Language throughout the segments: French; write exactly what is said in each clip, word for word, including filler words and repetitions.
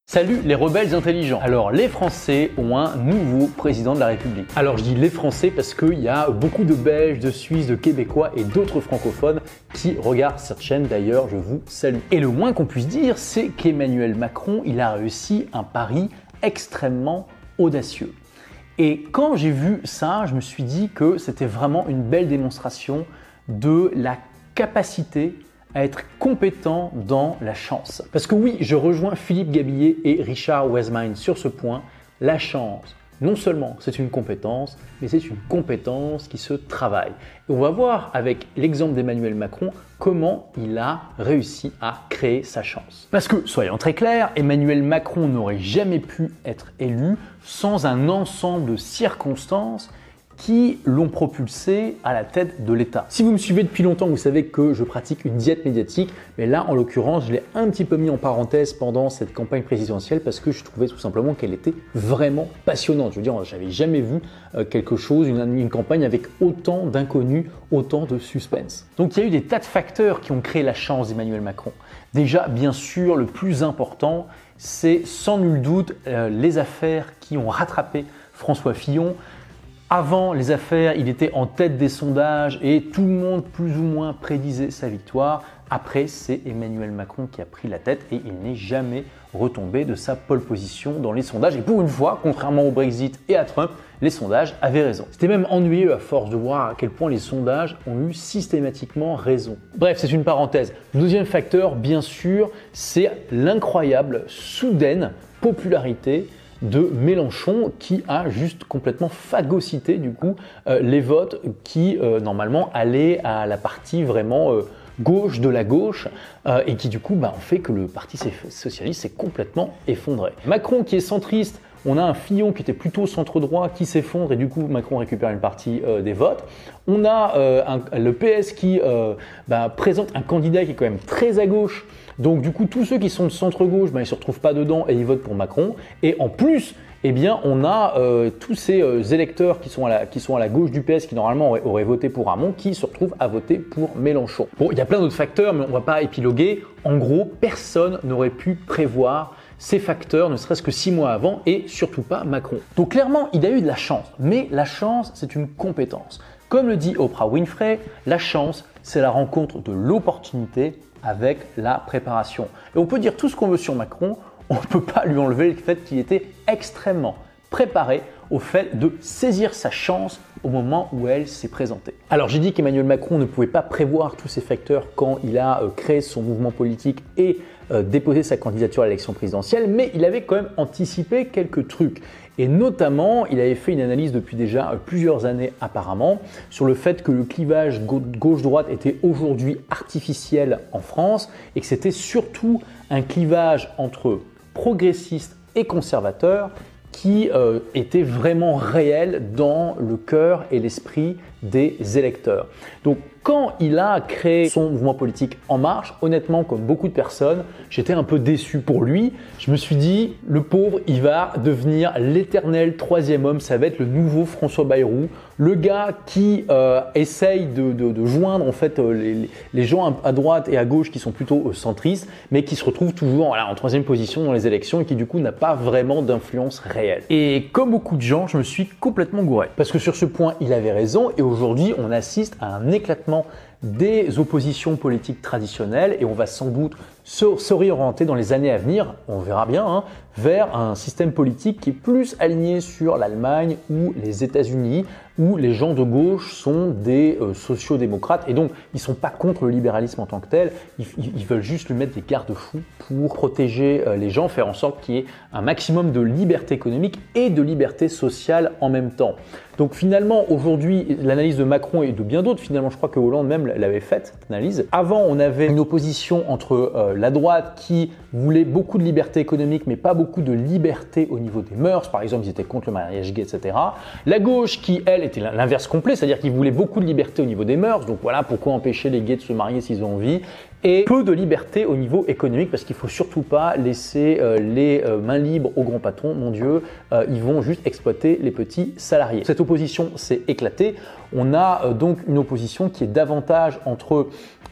Salut les rebelles intelligents. Alors les Français ont un nouveau président de la République. Alors je dis les Français parce qu'il y a beaucoup de Belges, de Suisses, de Québécois et d'autres francophones qui regardent cette chaîne. D'ailleurs, je vous salue. Et le moins qu'on puisse dire, c'est qu'Emmanuel Macron, il a réussi un pari extrêmement audacieux. Et quand j'ai vu ça, je me suis dit que c'était vraiment une belle démonstration de la capacité à être compétent dans la chance. Parce que oui, je rejoins Philippe Gabillet et Richard Wiseman sur ce point. La chance, non seulement c'est une compétence, mais c'est une compétence qui se travaille. Et on va voir avec l'exemple d'Emmanuel Macron comment il a réussi à créer sa chance. Parce que, soyons très clairs, Emmanuel Macron n'aurait jamais pu être élu sans un ensemble de circonstances qui l'ont propulsé à la tête de l'État. Si vous me suivez depuis longtemps, vous savez que je pratique une diète médiatique, mais là, en l'occurrence, je l'ai un petit peu mis en parenthèse pendant cette campagne présidentielle parce que je trouvais tout simplement qu'elle était vraiment passionnante. Je veux dire, j'avais jamais vu quelque chose, une, une campagne avec autant d'inconnus, autant de suspense. Donc il y a eu des tas de facteurs qui ont créé la chance d'Emmanuel Macron. Déjà, bien sûr, le plus important, c'est sans nul doute euh, les affaires qui ont rattrapé François Fillon. Avant les affaires, il était en tête des sondages et tout le monde plus ou moins prédisait sa victoire. Après, c'est Emmanuel Macron qui a pris la tête et il n'est jamais retombé de sa pole position dans les sondages. Et pour une fois, contrairement au Brexit et à Trump, les sondages avaient raison. C'était même ennuyeux à force de voir à quel point les sondages ont eu systématiquement raison. Bref, c'est une parenthèse. Le deuxième facteur, bien sûr, c'est l'incroyable, soudaine popularité de Mélenchon qui a juste complètement phagocyté du coup euh, les votes qui euh, normalement allaient à la partie vraiment euh, gauche de la gauche euh, et qui du coup bah, ont fait que le parti socialiste s'est complètement effondré. Macron qui est centriste, on a un Fillon qui était plutôt centre-droit qui s'effondre et du coup Macron récupère une partie euh, des votes. On a euh, un, le P S qui euh, bah, présente un candidat qui est quand même très à gauche. Donc du coup, tous ceux qui sont de centre-gauche, ben, ils ne se retrouvent pas dedans et ils votent pour Macron. Et en plus, eh bien, on a euh, tous ces euh, électeurs qui sont, à la, qui sont à la gauche du P S, qui normalement auraient, auraient voté pour Hamon, qui se retrouvent à voter pour Mélenchon. Bon, il y a plein d'autres facteurs, mais on ne va pas épiloguer. En gros, personne n'aurait pu prévoir ces facteurs, ne serait-ce que six mois avant, et surtout pas Macron. Donc clairement, il a eu de la chance. Mais la chance, c'est une compétence. Comme le dit Oprah Winfrey, la chance, c'est la rencontre de l'opportunité avec la préparation. Et on peut dire tout ce qu'on veut sur Macron, on ne peut pas lui enlever le fait qu'il était extrêmement préparé au fait de saisir sa chance au moment où elle s'est présentée. Alors j'ai dit qu'Emmanuel Macron ne pouvait pas prévoir tous ces facteurs quand il a euh, créé son mouvement politique et euh, déposé sa candidature à l'élection présidentielle, mais il avait quand même anticipé quelques trucs. Et notamment, il avait fait une analyse depuis déjà euh, plusieurs années apparemment sur le fait que le clivage gauche-droite était aujourd'hui artificiel en France et que c'était surtout un clivage entre progressistes et conservateurs qui euh, était vraiment réel dans le cœur et l'esprit des électeurs. Donc quand il a créé son mouvement politique En Marche, honnêtement, comme beaucoup de personnes, j'étais un peu déçu pour lui. Je me suis dit, le pauvre, il va devenir l'éternel troisième homme, ça va être le nouveau François Bayrou, le gars qui euh, essaye de, de, de joindre en fait euh, les, les gens à droite et à gauche qui sont plutôt euh, centristes, mais qui se retrouvent toujours voilà, en troisième position dans les élections et qui du coup n'a pas vraiment d'influence réelle. Et comme beaucoup de gens, je me suis complètement gouré. Parce que sur ce point, il avait raison et aujourd'hui, on assiste à un éclatement des oppositions politiques traditionnelles et on va sans doute se, se réorienter dans les années à venir, on verra bien, hein, vers un système politique qui est plus aligné sur l'Allemagne ou les États-Unis, où les gens de gauche sont des euh, sociodémocrates et donc ils ne sont pas contre le libéralisme en tant que tel, ils, ils veulent juste lui mettre des garde-fous pour protéger euh, les gens, faire en sorte qu'il y ait un maximum de liberté économique et de liberté sociale en même temps. Donc finalement, aujourd'hui, l'analyse de Macron et de bien d'autres, finalement, je crois que Hollande même l'avait faite, cette analyse. Avant, on avait une opposition entre euh, la droite qui voulait beaucoup de liberté économique, mais pas beaucoup de liberté au niveau des mœurs. Par exemple, ils étaient contre le mariage gay, et cetera. La gauche qui, elle, était l'inverse complet, c'est-à-dire qu'ils voulaient beaucoup de liberté au niveau des mœurs. Donc voilà, pourquoi empêcher les gays de se marier s'ils ont envie. Et peu de liberté au niveau économique parce qu'il ne faut surtout pas laisser euh, les euh, mains libres aux grands patrons. Mon Dieu, euh, ils vont juste exploiter les petits salariés. Cette opposition s'est éclatée. On a euh, donc une opposition qui est davantage entre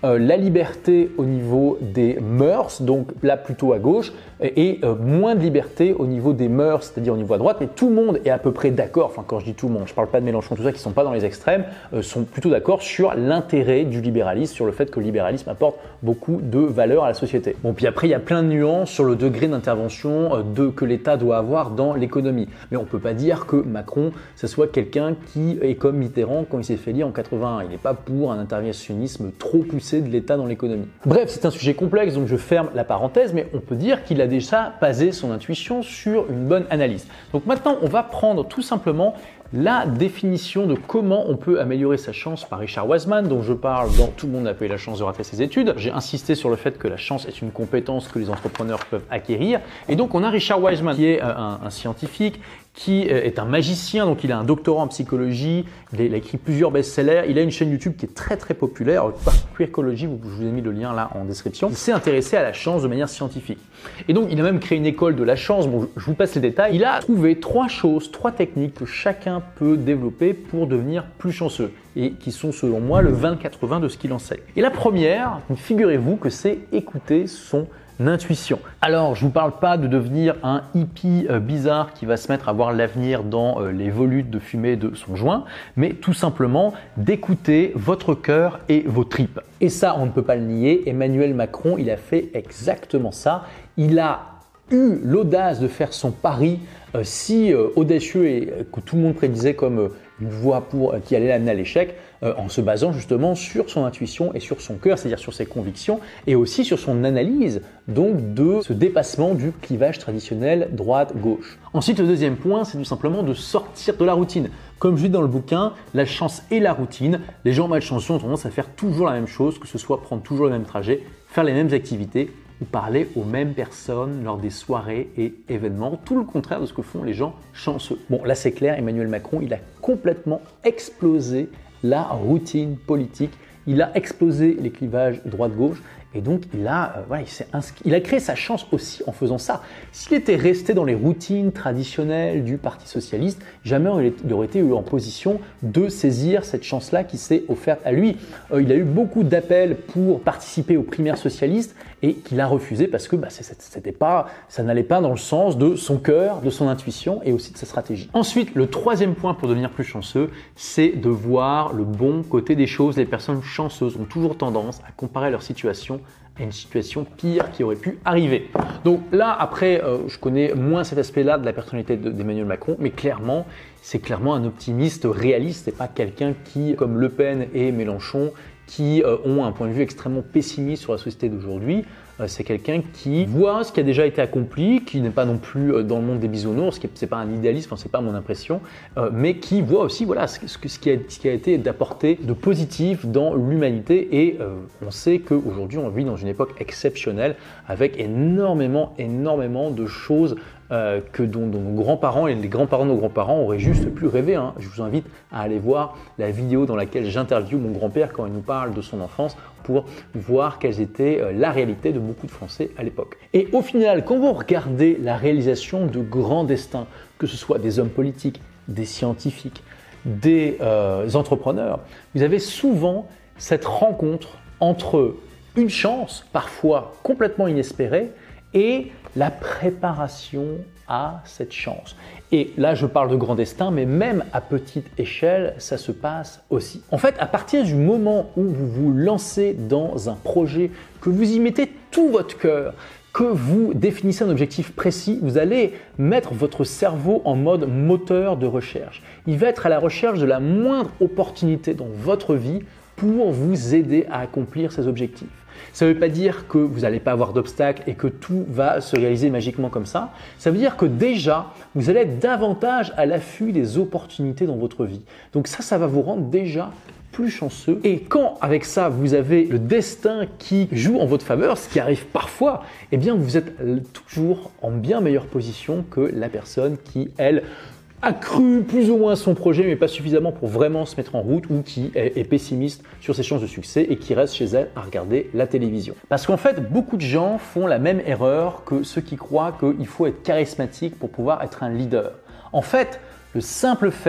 euh, la liberté au niveau des mœurs, donc là plutôt à gauche, et, et euh, moins de liberté au niveau des mœurs, c'est-à-dire au niveau à droite, mais tout le monde est à peu près d'accord, enfin quand je dis tout le monde, je ne parle pas de Mélenchon, tout ça qui ne sont pas dans les extrêmes, euh, sont plutôt d'accord sur l'intérêt du libéralisme, sur le fait que le libéralisme apporte beaucoup de valeur à la société. Bon, puis après il y a plein de nuances sur le degré d'intervention euh, de, que l'État doit avoir dans l'économie, mais on ne peut pas dire que Macron, ce soit quelqu'un qui est comme Mitterrand quand il s'est fait lire en quatre-vingt-un, il n'est pas pour un interventionnisme trop poussé de l'État dans l'économie. Bref, c'est un sujet complexe, donc je ferme la parenthèse, mais on peut dire qu'il a déjà basé son intuition sur une bonne analyse. Donc maintenant, on va prendre tout simplement la définition de comment on peut améliorer sa chance par Richard Wiseman, dont je parle dans Tout le monde n'a pas eu la chance de rater ses études. J'ai insisté sur le fait que la chance est une compétence que les entrepreneurs peuvent acquérir. Et donc on a Richard Wiseman qui est un, un scientifique, qui est un magicien, donc il a un doctorat en psychologie, il a, il a écrit plusieurs best-sellers, il a une chaîne YouTube qui est très très populaire, Queercology, je vous ai mis le lien là en description. Il s'est intéressé à la chance de manière scientifique. Et donc il a même créé une école de la chance, bon je vous passe les détails. Il a trouvé trois choses, trois techniques que chacun peut développer pour devenir plus chanceux et qui sont selon moi le vingt quatre-vingts de ce qu'il enseigne. Et la première, figurez-vous que c'est écouter son intuition. Alors, je vous parle pas de devenir un hippie euh, bizarre qui va se mettre à voir l'avenir dans euh, les volutes de fumée de son joint, mais tout simplement d'écouter votre cœur et vos tripes. Et ça, on ne peut pas le nier, Emmanuel Macron, il a fait exactement ça. Il a eu l'audace de faire son pari euh, si euh, audacieux et euh, que tout le monde prédisait comme euh, une voie pour, euh, qui allait l'amener à l'échec, euh, en se basant justement sur son intuition et sur son cœur, c'est-à-dire sur ses convictions et aussi sur son analyse donc de ce dépassement du clivage traditionnel droite-gauche. Ensuite, le deuxième point, c'est tout simplement de sortir de la routine. Comme je dis dans le bouquin, la chance et la routine, les gens malchanceux ont tendance à faire toujours la même chose, que ce soit prendre toujours le même trajet, faire les mêmes activités, ou parler aux mêmes personnes lors des soirées et événements, tout le contraire de ce que font les gens chanceux. Bon, là c'est clair, Emmanuel Macron, il a complètement explosé la routine politique, il a explosé les clivages droite-gauche et donc il a, euh, voilà, il, s'est inscrit, il a créé sa chance aussi en faisant ça. S'il était resté dans les routines traditionnelles du Parti socialiste, jamais il aurait été en position de saisir cette chance-là qui s'est offerte à lui. Euh, il a eu beaucoup d'appels pour participer aux primaires socialistes et qu'il a refusé parce que bah, c'était pas, ça n'allait pas dans le sens de son cœur, de son intuition et aussi de sa stratégie. Ensuite, le troisième point pour devenir plus chanceux, c'est de voir le bon côté des choses. Les personnes chanceuses ont toujours tendance à comparer leur situation à une situation pire qui aurait pu arriver. Donc là, après, euh, je connais moins cet aspect-là de la personnalité d'Emmanuel Macron, mais clairement, c'est clairement un optimiste réaliste. C'est pas quelqu'un qui, comme Le Pen et Mélenchon, qui euh, ont un point de vue extrêmement pessimiste sur la société d'aujourd'hui. Euh, c'est quelqu'un qui voit ce qui a déjà été accompli, qui n'est pas non plus euh, dans le monde des bisounours, ce n'est pas un idéaliste, enfin, c'est pas mon impression, euh, mais qui voit aussi voilà, ce, ce, ce, qui a, ce qui a été d'apporter de positif dans l'humanité. Et euh, on sait qu'aujourd'hui, on vit dans une époque exceptionnelle avec énormément, énormément de choses Euh, que dont, dont nos grands-parents et les grands-parents de nos grands-parents auraient juste pu rêver. Hein. Je vous invite à aller voir la vidéo dans laquelle j'interviewe mon grand-père quand il nous parle de son enfance pour voir quelles étaient euh, la réalité de beaucoup de Français à l'époque. Et au final, quand vous regardez la réalisation de grands destins, que ce soit des hommes politiques, des scientifiques, des euh, entrepreneurs, vous avez souvent cette rencontre entre une chance, parfois complètement inespérée, et la préparation à cette chance. Et là, je parle de grand destin, mais même à petite échelle, ça se passe aussi. En fait, à partir du moment où vous vous lancez dans un projet, que vous y mettez tout votre cœur, que vous définissez un objectif précis, vous allez mettre votre cerveau en mode moteur de recherche. Il va être à la recherche de la moindre opportunité dans votre vie pour vous aider à accomplir ces objectifs. Ça ne veut pas dire que vous n'allez pas avoir d'obstacles et que tout va se réaliser magiquement comme ça. Ça veut dire que déjà, vous allez être davantage à l'affût des opportunités dans votre vie. Donc ça, ça va vous rendre déjà plus chanceux. Et quand avec ça, vous avez le destin qui joue en votre faveur, ce qui arrive parfois, eh bien vous êtes toujours en bien meilleure position que la personne qui, elle, a cru plus ou moins son projet, mais pas suffisamment pour vraiment se mettre en route, ou qui est, est pessimiste sur ses chances de succès et qui reste chez elle à regarder la télévision. Parce qu'en fait, beaucoup de gens font la même erreur que ceux qui croient qu'il faut être charismatique pour pouvoir être un leader. En fait, le simple fait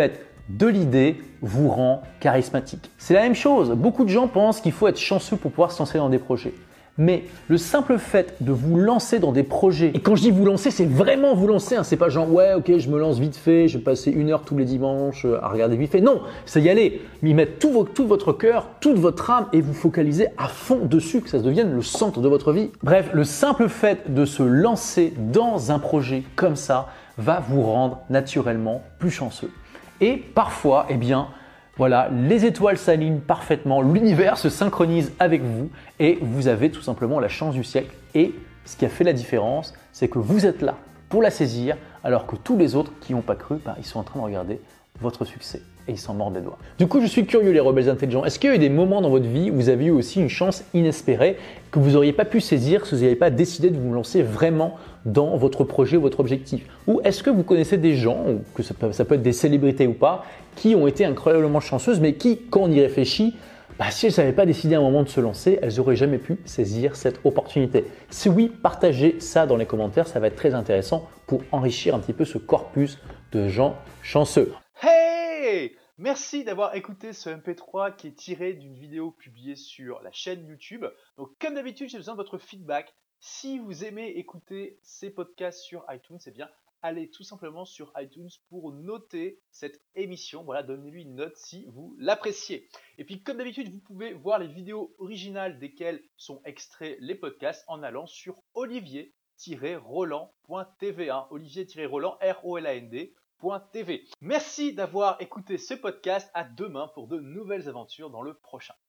de l'idée vous rend charismatique. C'est la même chose, beaucoup de gens pensent qu'il faut être chanceux pour pouvoir se lancer dans des projets. Mais le simple fait de vous lancer dans des projets, et quand je dis vous lancer, c'est vraiment vous lancer, hein, c'est pas genre ouais ok je me lance vite fait, je vais passer une heure tous les dimanches à regarder vite fait. Non, c'est y aller, y mettre tout, votre, tout votre cœur, toute votre âme et vous focaliser à fond dessus, que ça devienne le centre de votre vie. Bref, le simple fait de se lancer dans un projet comme ça va vous rendre naturellement plus chanceux. Et parfois, eh bien, voilà, les étoiles s'alignent parfaitement, l'univers se synchronise avec vous et vous avez tout simplement la chance du siècle. Et ce qui a fait la différence, c'est que vous êtes là pour la saisir alors que tous les autres qui n'ont pas cru, bah, ils sont en train de regarder votre succès et ils s'en mordent les doigts. Du coup, je suis curieux les rebelles intelligents. Est-ce qu'il y a eu des moments dans votre vie où vous avez eu aussi une chance inespérée que vous n'auriez pas pu saisir si vous n'aviez pas décidé de vous lancer vraiment dans votre projet ou votre objectif? Ou est-ce que vous connaissez des gens, ou que ça peut, ça peut être des célébrités ou pas, qui ont été incroyablement chanceuses mais qui, quand on y réfléchit, bah, si elles n'avaient pas décidé à un moment de se lancer, elles n'auraient jamais pu saisir cette opportunité. Si oui, partagez ça dans les commentaires, ça va être très intéressant pour enrichir un petit peu ce corpus de gens chanceux. Hey! Merci d'avoir écouté ce M P trois qui est tiré d'une vidéo publiée sur la chaîne YouTube. Donc comme d'habitude, j'ai besoin de votre feedback. Si vous aimez écouter ces podcasts sur iTunes, eh bien allez tout simplement sur iTunes pour noter cette émission. Voilà, donnez-lui une note si vous l'appréciez. Et puis comme d'habitude, vous pouvez voir les vidéos originales desquelles sont extraits les podcasts en allant sur olivier tiret roland point t v. Hein, olivier tiret roland, R O L A N D. T V. Merci d'avoir écouté ce podcast. À demain pour de nouvelles aventures dans le prochain.